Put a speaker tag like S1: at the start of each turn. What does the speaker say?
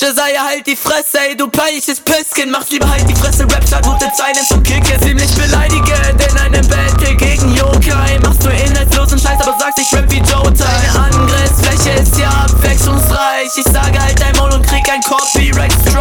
S1: Josiah, halt die Fresse, ey, du peinliches Pisskind. Machst lieber halt die Fresse, Rapstar, gute Zeilen zum Kicken. Ziemlich beleidigend in einem Battle gegen Yokai. Machst du inhaltslosen Scheiß, aber sagst, ich rap wie Joe. Deine Angriffsfläche ist ja abwechslungsreich. Ich sage halt dein Maul und krieg ein Copyright.